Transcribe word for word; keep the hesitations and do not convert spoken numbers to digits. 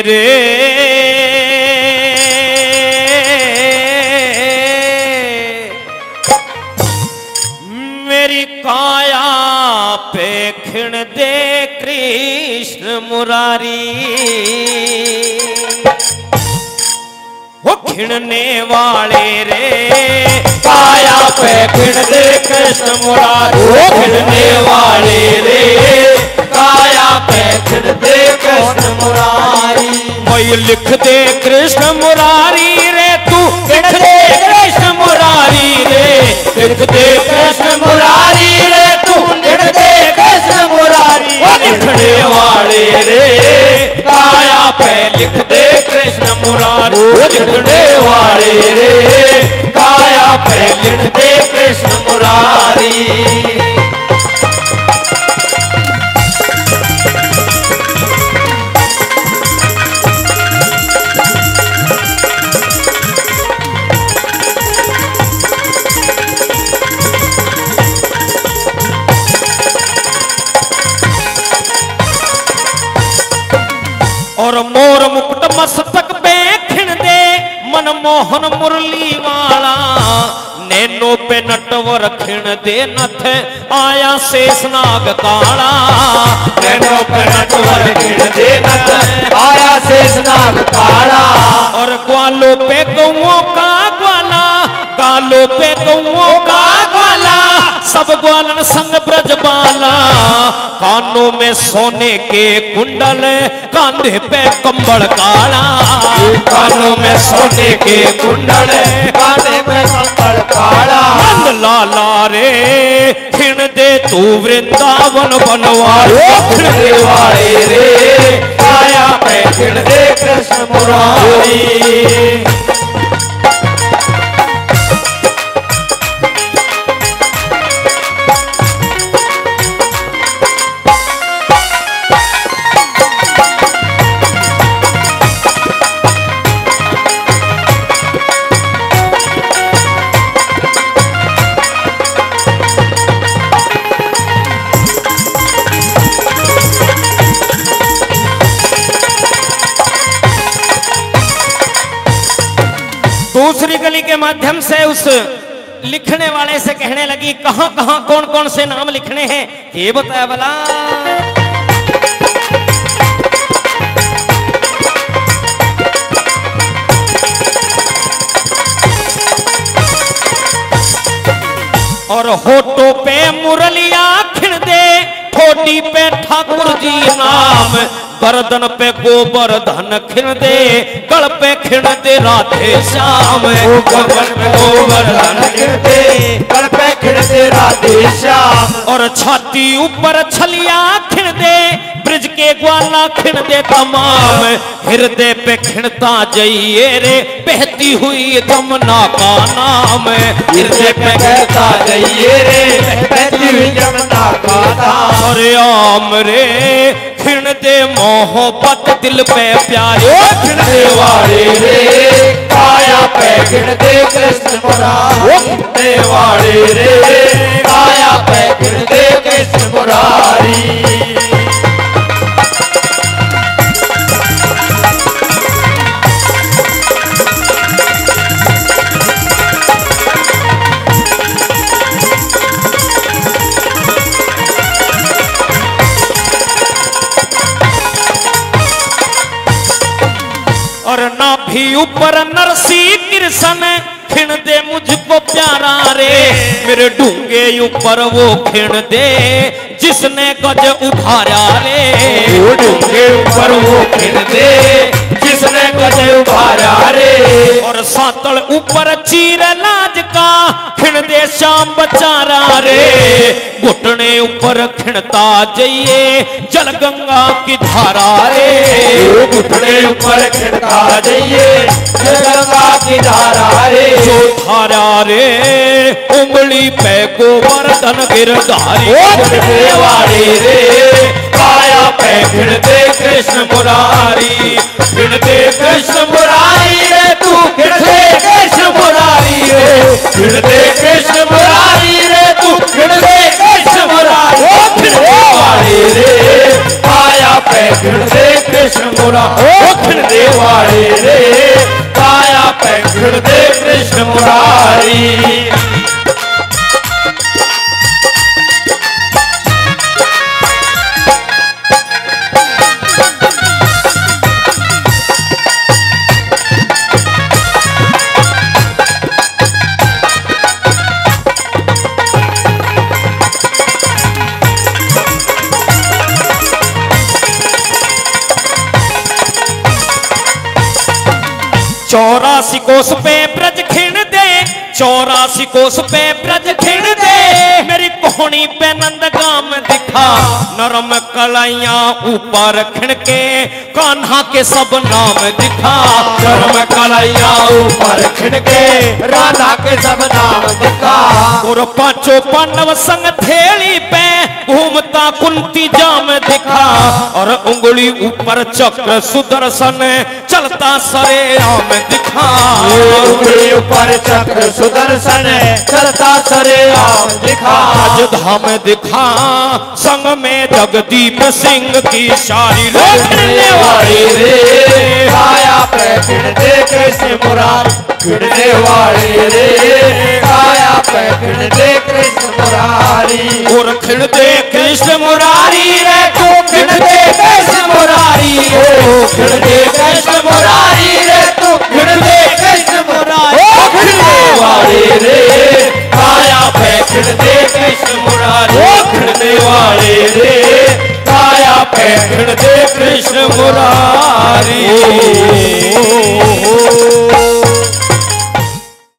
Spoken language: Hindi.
रे मेरी काया पे खिण दे कृष्ण मुरारी वो खिणने वाले रे काया पे खिण दे कृष्ण मुरारी वो खिणने वाले रे काया पे खिण दे कृष्ण मुरारी मैं लिख दे कृष्ण मुरारी रे तू लिख दे कृष्ण मुरारी रे लिख दे कृष्ण मुरारी रे तू लिख दे कृष्ण मुरारी वो लिखने वाले रे काया पे लिख दे कृष्ण मुरारी वो लिखने वाले रे काया पे लिख दे कृष्ण मुरारी। और मोर मुकुट मस्तक पे खिण दे मनमोहन मुरली वाला नैनो पे नटवर खिण दे नथ आया शेषनाग काला नैनो पे नटवर खिण दे नथ आया शेषनाग काला और ग्वालों पे गौओं का ग्वाला गालों पे गौओं का ग्वाला सब ग्वालन संग ब्रजबाला कानों में सोने के कुंडल कांधे पे कंबल काला कानों में सोने के कुंडल कांधे पे कंबल काला नंद लाला रे खिण दे तू वृंदावन बनवारी खिणने वाले रे काया पे खिण दे कृष्ण मुरारी। दूसरी गली के माध्यम से उस लिखने वाले से कहने लगी कहां कहां कौन कौन से नाम लिखने हैं ये बताया भला। और होठों पे मुरलिया खिण दे ठोडी पे ठाकुर जी नाम गर्दन पे गोवर्धन खिण दे गल पे खिण दे राधे श्याम गर्दन पे गोवर्धन खिण दे गल पे खिण दे राधे श्याम और छाती ऊपर छलिया खिण दे ब्रिज के ग्वाला खिण दे तमाम हृदय पे खिणता जइए रे बहती हुई यमुना का नाम हृदय पे कहता जइए रे बहती हुई यमुना का नाम और आम रे खिण दे मोहब्बत दिल पे प्यारे खिणने वाले रे काया पे खिण दे कृष्ण मुरारी खिणने वाले रे काया पे खिण दे कृष्ण मुरारी। और नाभि ऊपर नरसी कृष्ण खिण दे मुझको प्यारा रे मेरे डूंगे ऊपर वो खिण दे जिसने गज उठाया रे वो डूंगे ऊपर वो खिण दे जिसने गज उठाया रे और सातल ऊपर चीर लाज का खिण दे श्याम बचारा रे घुटने ऊपर खिणता जइए जल गंगा की धारा रे घुटने ऊपर खिणता जइए जल गंगा की धारा रे जो धारा रे उंगली पे गोवर्धन गिरधारी खिणने वाले रे काया पे खिण दे कृष्ण मुरारी खिण दे कृष्ण मुरारी रे तू खिण दे कृष्ण मुरारी रे खिण दे कृष्ण मुरारी रे तू खिण दे कृष्ण मुरारी खिणने वाले रे काया पे खिण दे कृष्ण मुरारी खिण मुरारी। चौरासी कोस पे ब्रज खिण दे, चौरासी कोस पे ब्रज खिण दे, मेरी कोहनी पे नंदगाम दिखा, नरम कलाइयां ऊपर खिण के कान्हा के सब नाम दिखा, नरम कलाइयां ऊपर खिण के राधा के सब नाम दिखा। और पांचों पांडव संग थेली पे घूमता कुंती जाम दिखा, और उंगली ऊपर चक्र सुदर्शन चलता सरे राम दिखा, उंगली ऊपर चक्र सुदर्शन चलता सरे राम दिखा। राजधाम दिखा संग में जगदीप सिंह की सारी रोकने वाली रे काया पे खिण दे कृष्ण मुरारी, खिड़ने वाले रे काया पे खिण दे कृष्ण मुरारी। और खिण दे कृष्ण मुरारी रे तू खिण दे कृष्ण मुरारी, ओ खिण दे कृष्ण मुरारी रे तू खिण दे कृष्ण मुरारी। ओ खिड़ने वाले रे काया पे खिण दे कृष्ण मुरारी, ओ खिड़ने वाले रे काया पे खिण दे कृष्ण मुरारी।